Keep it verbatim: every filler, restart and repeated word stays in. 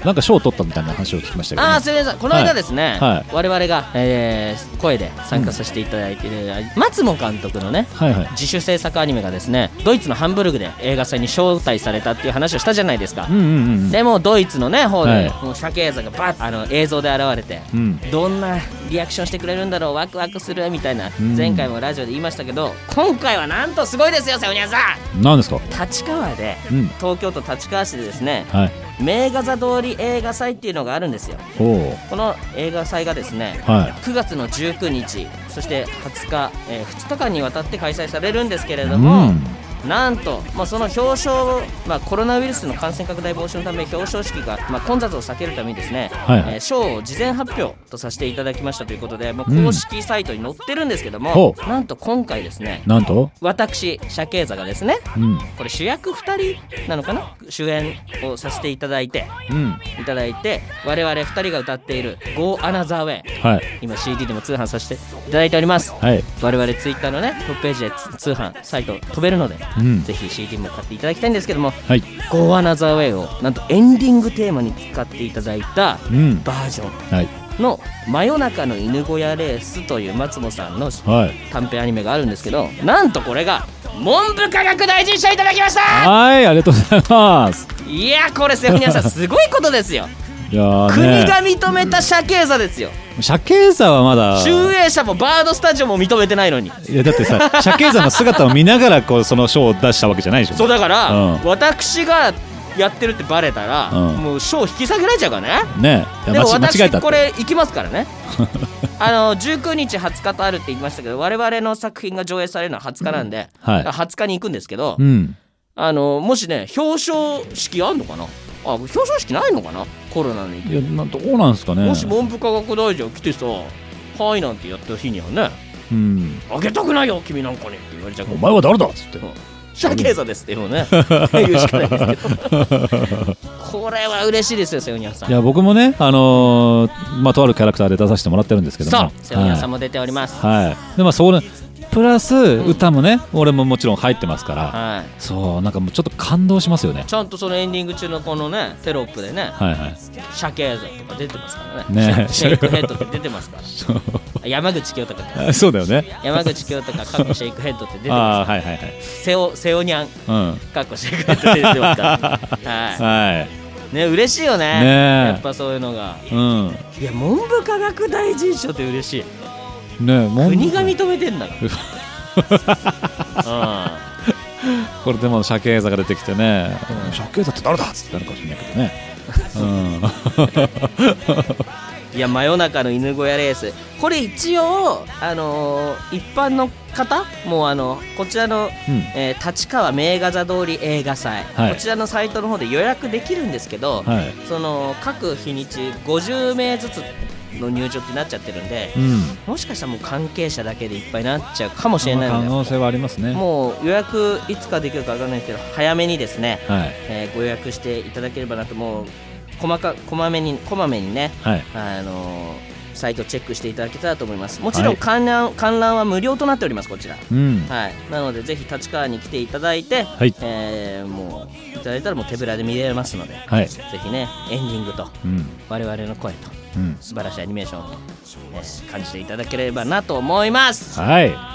なんか賞を取ったみたいな話を聞きましたけど、ね、 ああ、すみません、この間ですね、 はいはい、 我々が、えー、声で参加させていただいている、うん、松野監督のね、はいはい、自主制作アニメがですね、ドイツのハンブルグで映画祭に招待されたっていう話をしたじゃないですか、うんうんうん、でもドイツのね方で、はい、もう鮭映像がバッあの映像で現れて、うん、どんなリアクションしてくれるんだろう、ワクワクするみたいな、うん、前回もラジオで言いましたけど、今回はなんとすごいですよ、瀬尾さん。 何ですか？ 立川で、うん、東京都立川市でですね、 はい、 名画座通り映画祭っていうのがあるんですよ。この映画祭がですね、はい、くがつのじゅうくにち、そしてはつか、えー、ふつかかんにわたって開催されるんですけれども、うん、なんと、まあ、その表彰、まあ、コロナウイルスの感染拡大防止のため表彰式が、まあ、混雑を避けるためにですね、はいはい、えー、賞を事前発表とさせていただきましたということで、もう公式サイトに載ってるんですけども、うん、なんと今回ですね、 なんと私鮭座がですね、うん、これ主役ふたりなのかな、主演をさせていただいて、うん、いただいて、我々ふたりが歌っている Go Another Way、はい、今 シーディー でも通販させていただいております、はい、我々ツイッターのねトップページで通販サイト飛べるので、うん、ぜひ シーディー も買っていただきたいんですけども、はい、Go Another Way をなんとエンディングテーマに使っていただいたバージョンの真夜中の犬小屋レースという松野さんの短編アニメがあるんですけど、なんとこれが文部科学大臣賞いただきました。 はい、ありがとうございます。 いや、これ瀬尾さんすごいことですよ。いや、ね、国が認めた鮭座ですよ。 鮭座はまだ集英社もバードスタジオも認めてないのに。 いやだってさ、鮭座の姿を見ながらこうその賞を出したわけじゃないでしょ。 そうだから、うん、私がやってるってバレたら、うん、もう賞引き下げられちゃうからね。ねえ、でも私これ行きますからね。あのじゅうくにちはつかとあるって言いましたけど、我々の作品が上映されるのははつかなんで、うん、はい、はつかに行くんですけど、うん、あのもしね表彰式あんのかな、あ、表彰式ないのかな、コロナに。 いや、などうなんですかね。 もし文部科学大臣が来てさ、はいなんてやった日にはね、うん、あげたくないよ君なんかにって言われちゃう。 お前は誰だっつって、 鮭座ですってもうね言うしかないですけどこれは嬉しいですよ、瀬尾ニャンさん。 いや、僕もね、あのー、まあとあるキャラクターで出させてもらってるんですけども、 そう、瀬尾ニャンさんも出ております。 はい、はい、でまあそうね、プラス歌もね、俺ももちろん入ってますから、はい、そうなんかもうちょっと感動しますよね。 ちゃんとそのエンディング中のこのねテロップでね、はいはい、鮭座とか出てますからね。ね、シェイクヘッドって出てますから山口清とかそうだよね、 山口清とかカッコシェイクヘッドって出てますから、 あ、はいはいはい、 瀬尾瀬尾ニャン、うん、カッコシェイクヘッドって出てますからはい、はい、ね、嬉しいよ ね, ねやっぱそういうのが、うん、いや文部科学大臣賞って嬉しいね。国が認めてんだからこれでも鮭座が出てきてね、うん、鮭座って誰だっつってなるかもしれないけどね、うん、いや、真夜中の犬小屋レース、これ一応、あのー、一般の方もうあのこちらの、うん、えー、立川名画座通り映画祭、はい、こちらのサイトの方で予約できるんですけど、はい、その各日にちごじゅうめいずつの入場ってなっちゃってるんで、うん、もしかしたらもう関係者だけでいっぱいになっちゃうかもしれないので、 可能性はありますね。もう予約いつかできるか分からないですけど、早めにですね、はい、えー、ご予約していただければなと。もう細かこまめにこまめにね、はい、あのーサイトチェックしていただけたらと思います。もちろん観覧、はい、観覧は無料となっております、こちら、うん、はい、なのでぜひ立川に来ていただいて、はい、えー、もういただいたらもう手ぶらで見れますので、はい、ぜひねエンディングと、うん、我々の声と、うん、素晴らしいアニメーションを、えー、感じていただければなと思います。 はい。